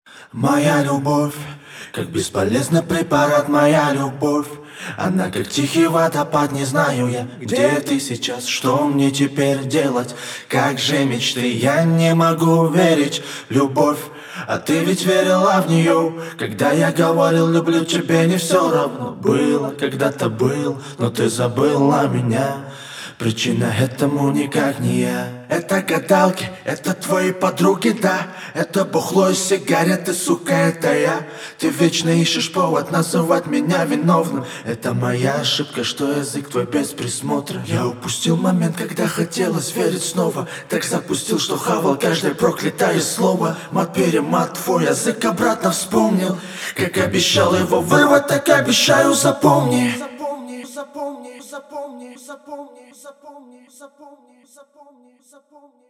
Моя любовь, как бесполезный препарат, моя любовь. Она как тихий водопад, не знаю я, где ты сейчас, что мне теперь делать. Как же мечты, я не могу верить в любовь. А ты ведь верила в нее, когда я говорил, люблю тебя, не все равно было. Когда-то был, но ты забыла меня. Причина этому никак не я. Это гадалки, это твои подруги, да. Это бухло и сигареты, сука, это я. Ты вечно ищешь повод называть меня виновным. Это моя ошибка, что язык твой без присмотра. Я упустил момент, когда хотелось верить снова. Так запустил, что хавал каждое проклятое слово. Мат-перемат, твой язык обратно вспомнил. Как обещал его вырвать, так обещаю, запомни. Запомни, запомни, запомни, запомни, запомни, запомни, запомни.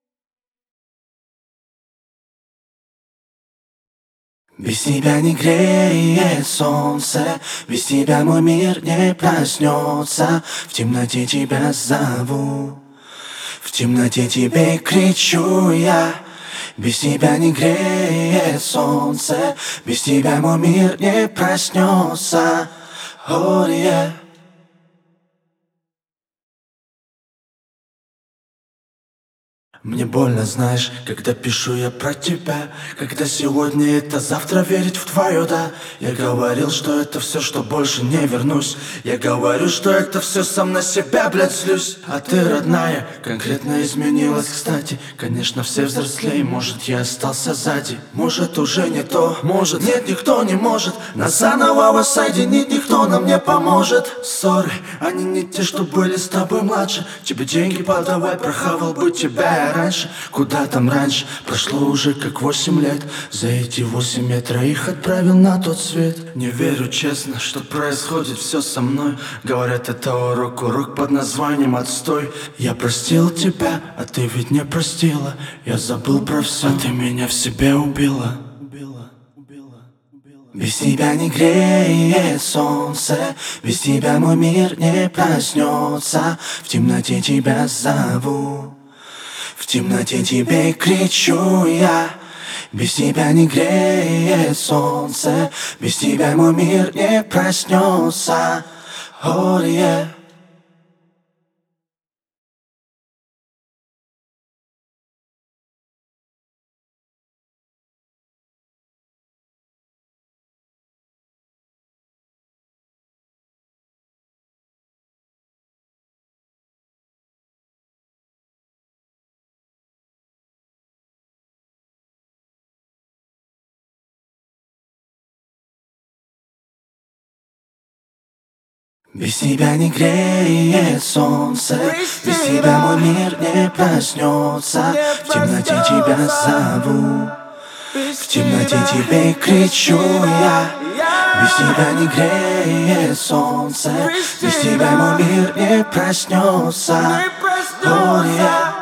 Без тебя не греет солнце, без тебя мой мир не проснется. В темноте тебя зову, в темноте тебе кричу я. Без тебя не греет солнце, без тебя мой мир не проснется. Oh, yeah. Мне больно, знаешь, когда пишу я про тебя. Когда сегодня это, завтра верить в твое да. Я говорил, что это все, что больше не вернусь. Я говорю, что это все, сам на себя, блядь, злюсь. А ты, родная, конкретно изменилась, кстати. Конечно, все взрослее, может, я остался сзади. Может, уже не то, может, нет, никто не может нас заново воссоединить, никто нам не поможет. Ссоры, они не те, что были с тобой младше. Тебе деньги подавай, прохавал бы тебя раньше. Куда там раньше? Прошло уже как 8 лет. За эти 8 я троих отправил на тот свет. Не верю честно, что происходит все со мной. Говорят, это урок под названием отстой. Я простил тебя, а ты ведь не простила. Я забыл про все, а ты меня в себе убила. Без тебя не греет солнце, без тебя мой мир не проснется. В темноте тебя зову, в темноте тебе кричу я. Без тебя не греет солнце, без тебя мой мир не проснется. Oh, yeah. Без тебя не греет солнце, без тебя мой мир не проснется. В темноте тебя зову, в темноте тебе кричу я. Без тебя не греет солнце, без тебя мой мир не проснется. Oh, yeah.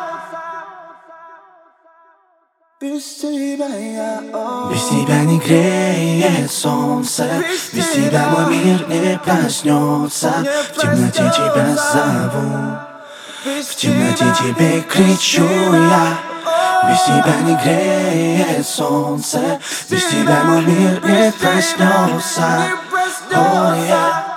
Без тебя не греет солнце, без тебя мой мир не проснется. В темноте тебя зову, в темноте тебе кричу я. Без тебя не греет солнце, без тебя мой мир не проснется. Oh, yeah.